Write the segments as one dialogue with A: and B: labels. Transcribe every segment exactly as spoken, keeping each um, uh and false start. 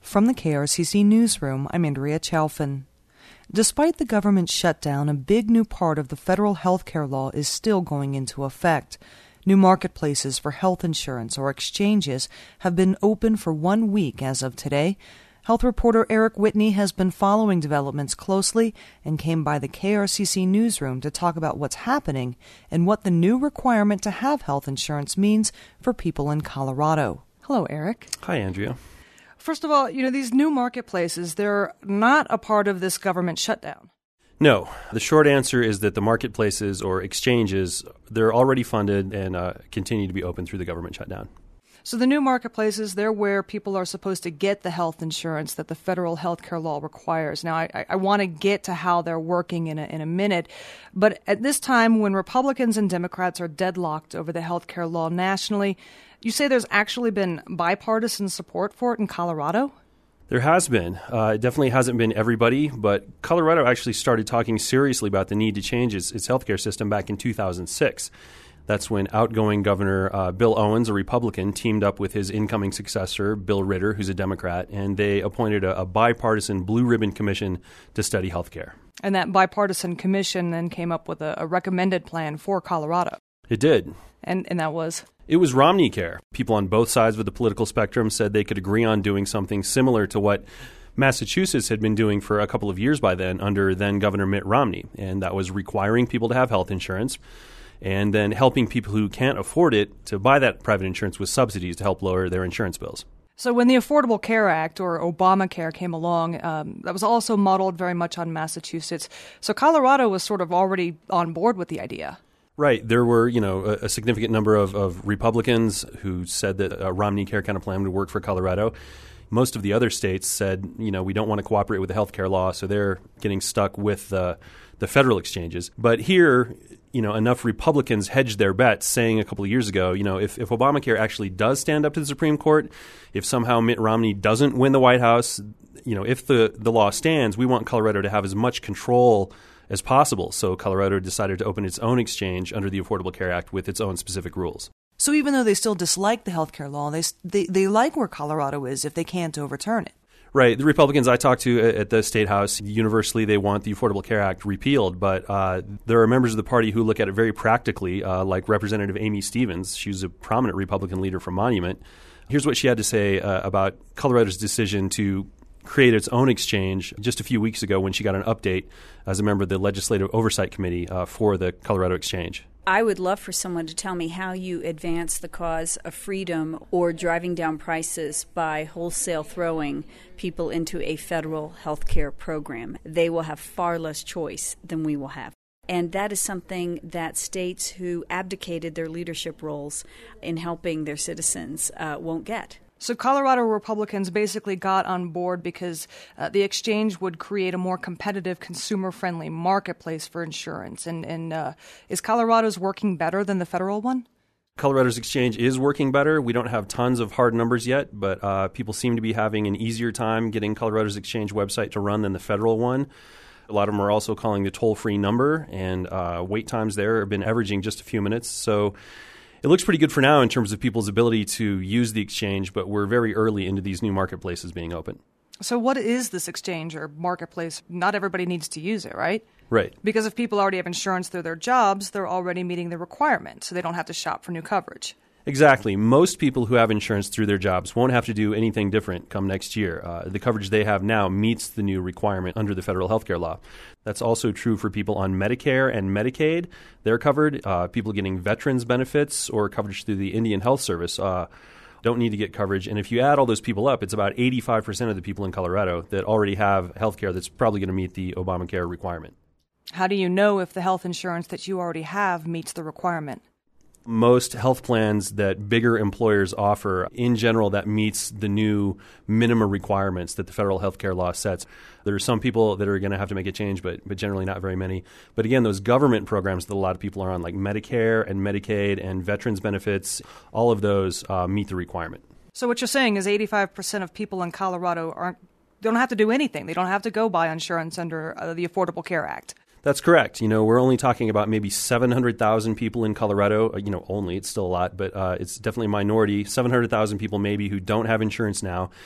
A: From the K R C C Newsroom, I'm Andrea Chalfin. Despite the government shutdown, a big new part of the federal health care law is still going into effect. New marketplaces for health insurance or exchanges have been open for one week as of today. Health reporter Eric Whitney has been following developments closely and came by the K R C C Newsroom to talk about what's happening and what the new requirement to have health insurance means for people in Colorado. Hello, Eric.
B: Hi, Andrea.
A: First of all, you know, these new marketplaces, they're not a part of this government shutdown.
B: No. The short answer is that the marketplaces or exchanges, they're already funded and uh, continue to be open through the government shutdown.
A: So the new marketplaces, they're where people are supposed to get the health insurance that the federal health care law requires. Now, I, I want to get to how they're working in a, in a minute, but at this time when Republicans and Democrats are deadlocked over the health care law nationally, you say there's actually been bipartisan support for it in Colorado?
B: There has been. Uh, it definitely hasn't been everybody, but Colorado actually started talking seriously about the need to change its, its healthcare system back in two thousand six. That's when outgoing Governor uh, Bill Owens, a Republican, teamed up with his incoming successor, Bill Ritter, who's a Democrat, and they appointed a, a bipartisan blue ribbon commission to study healthcare.
A: And that bipartisan commission then came up with a, a recommended plan for Colorado.
B: It did.
A: And and that was?
B: It was Romney Care. People on both sides of the political spectrum said they could agree on doing something similar to what Massachusetts had been doing for a couple of years by then under then-Governor Mitt Romney, and that was requiring people to have health insurance and then helping people who can't afford it to buy that private insurance with subsidies to help lower their insurance bills.
A: So when the Affordable Care Act, or Obamacare, came along, um, that was also modeled very much on Massachusetts. So Colorado was sort of already on board with the idea.
B: Right. There were, you know, a, a significant number of, of Republicans who said that a Romney Care kind of plan would work for Colorado. Most of the other states said, you know, we don't want to cooperate with the health care law, so they're getting stuck with the, the federal exchanges. But here, you know, enough Republicans hedged their bets, saying a couple of years ago, you know, if, if Obamacare actually does stand up to the Supreme Court, if somehow Mitt Romney doesn't win the White House, you know, if the, the law stands, we want Colorado to have as much control as possible. So Colorado decided to open its own exchange under the Affordable Care Act with its own specific rules.
A: So even though they still dislike the health care law, they, they they like where Colorado is if they can't overturn it.
B: Right. The Republicans I talked to at the State House, universally they want the Affordable Care Act repealed, but uh, there are members of the party who look at it very practically, uh, like Representative Amy Stevens. She's a prominent Republican leader from Monument. Here's what she had to say uh, about Colorado's decision to create its own exchange just a few weeks ago when she got an update as a member of the Legislative Oversight Committee uh, for the Colorado Exchange.
C: I would love for someone to tell me how you advance the cause of freedom or driving down prices by wholesale throwing people into a federal health care program. They will have far less choice than we will have. And that is something that states who abdicated their leadership roles in helping their citizens uh, won't get.
A: So Colorado Republicans basically got on board because uh, the exchange would create a more competitive, consumer-friendly marketplace for insurance. And, and uh, is Colorado's working better than the federal one?
B: Colorado's exchange is working better. We don't have tons of hard numbers yet, but uh, people seem to be having an easier time getting Colorado's exchange website to run than the federal one. A lot of them are also calling the toll-free number, and uh, wait times there have been averaging just a few minutes. So it looks pretty good for now in terms of people's ability to use the exchange, but we're very early into these new marketplaces being open.
A: So what is this exchange or marketplace? Not everybody needs to use it, right?
B: Right.
A: Because if people already have insurance through their jobs, they're already meeting the requirement, so they don't have to shop for new coverage.
B: Exactly. Most people who have insurance through their jobs won't have to do anything different come next year. Uh, the coverage they have now meets the new requirement under the federal health care law. That's also true for people on Medicare and Medicaid. They're covered. Uh, people getting veterans benefits or coverage through the Indian Health Service uh, don't need to get coverage. And if you add all those people up, it's about eighty-five percent of the people in Colorado that already have health care that's probably going to meet the Obamacare requirement.
A: How do you know if the health insurance that you already have meets the requirement?
B: Most health plans that bigger employers offer, in general, that meets the new minimum requirements that the federal health care law sets. There are some people that are going to have to make a change, but but generally not very many. But again, those government programs that a lot of people are on, like Medicare and Medicaid and veterans benefits, all of those uh, meet the requirement.
A: So what you're saying is eighty-five percent of people in Colorado aren't don't have to do anything. They don't have to go buy insurance under uh, the Affordable Care Act.
B: That's correct. You know, we're only talking about maybe seven hundred thousand people in Colorado. You know, only, it's still a lot, but uh, it's definitely a minority. seven hundred thousand people maybe who don't have insurance now.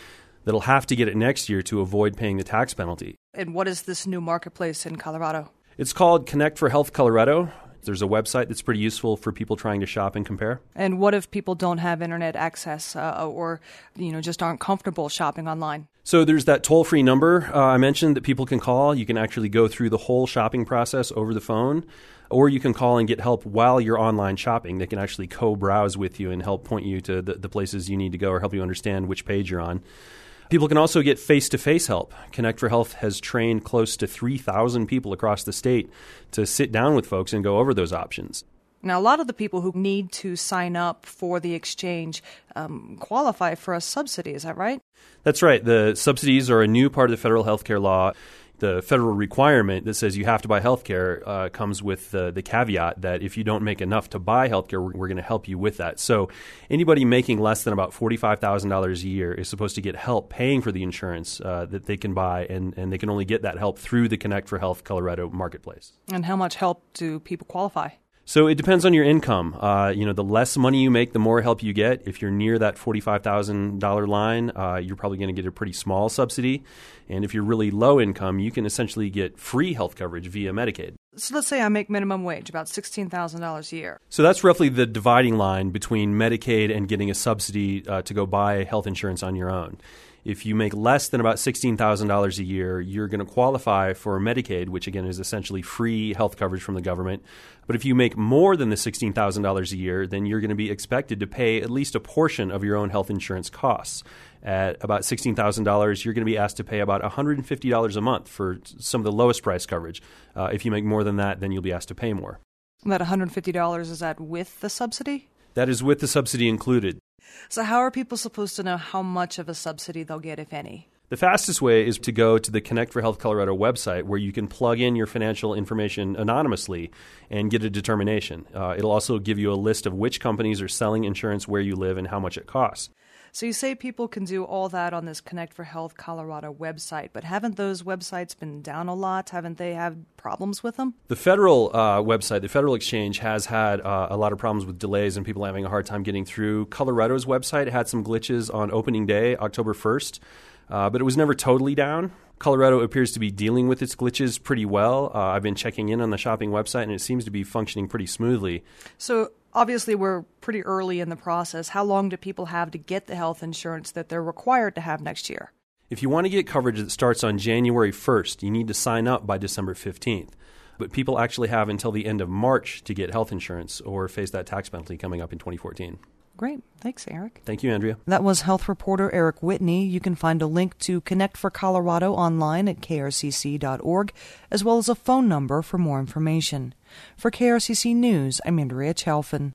B: that'll have to get it next year to avoid paying the tax penalty.
A: And what is this new marketplace in Colorado?
B: It's called Connect for Health Colorado. There's a website that's pretty useful for people trying to shop and compare.
A: And what if people don't have internet access uh, or, you know, just aren't comfortable shopping online?
B: So there's that toll-free number uh, I mentioned that people can call. You can actually go through the whole shopping process over the phone, or you can call and get help while you're online shopping. They can actually co-browse with you and help point you to the, the places you need to go or help you understand which page you're on. People can also get face-to-face help. Connect for Health has trained close to three thousand people across the state to sit down with folks and go over those options.
A: Now, a lot of the people who need to sign up for the exchange um, qualify for a subsidy. Is that right?
B: That's right. The subsidies are a new part of the federal health care law. The federal requirement that says you have to buy health care uh, comes with the, the caveat that if you don't make enough to buy health care, we're, we're going to help you with that. So anybody making less than about forty-five thousand dollars a year is supposed to get help paying for the insurance uh, that they can buy, and, and they can only get that help through the Connect for Health Colorado marketplace.
A: And how much help do people qualify?
B: So it depends on your income. Uh, you know, the less money you make, the more help you get. If you're near that forty-five thousand dollars line, uh, you're probably going to get a pretty small subsidy. And if you're really low income, you can essentially get free health coverage via Medicaid.
A: So let's say I make minimum wage, about sixteen thousand dollars a year.
B: So that's roughly the dividing line between Medicaid and getting a subsidy uh, to go buy health insurance on your own. If you make less than about sixteen thousand dollars a year, you're going to qualify for Medicaid, which again is essentially free health coverage from the government. But if you make more than the sixteen thousand dollars a year, then you're going to be expected to pay at least a portion of your own health insurance costs. At about sixteen thousand dollars, you're going to be asked to pay about one hundred fifty dollars a month for some of the lowest price coverage. Uh, if you make more than that, then you'll be asked to pay more.
A: And that one hundred fifty dollars, is that with the subsidy?
B: That is with the subsidy included.
A: So how are people supposed to know how much of a subsidy they'll get, if any?
B: The fastest way is to go to the Connect for Health Colorado website, where you can plug in your financial information anonymously and get a determination. Uh, it'll also give you a list of which companies are selling insurance where you live and how much it costs.
A: So you say people can do all that on this Connect for Health Colorado website, but haven't those websites been down a lot? Haven't they had problems with them?
B: The federal uh, website, the federal exchange, has had uh, a lot of problems with delays and people having a hard time getting through. Colorado's website had some glitches on opening day, October first, uh, but it was never totally down. Colorado appears to be dealing with its glitches pretty well. Uh, I've been checking in on the shopping website, and it seems to be functioning pretty smoothly.
A: So obviously we're pretty early in the process. How long do people have to get the health insurance that they're required to have next year?
B: If you want to get coverage that starts on January first, you need to sign up by December fifteenth. But people actually have until the end of March to get health insurance or face that tax penalty coming up in twenty fourteen.
A: Great. Thanks, Eric.
B: Thank you, Andrea.
A: That was health reporter Eric Whitney. You can find a link to Connect for Colorado online at k r c c dot org, as well as a phone number for more information. For K R C C News, I'm Andrea Chalfin.